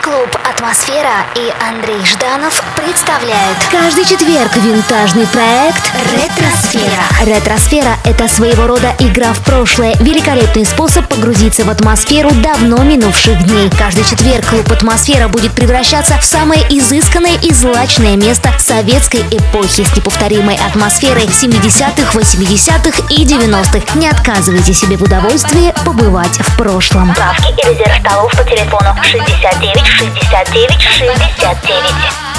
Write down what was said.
Клуб «Атмосфера» и Андрей Жданов представляют каждый четверг винтажный проект «Ретросфера». Ретросфера – это своего рода игра в прошлое, великолепный способ погрузиться в атмосферу давно минувших дней. Каждый четверг клуб «Атмосфера» будет превращаться в самое изысканное и злачное место советской эпохи с неповторимой атмосферой 70-х, 80-х и 90-х. Не отказывайте себе в удовольствии побывать в прошлом. Справки и резерв столов по телефону 69 69 69.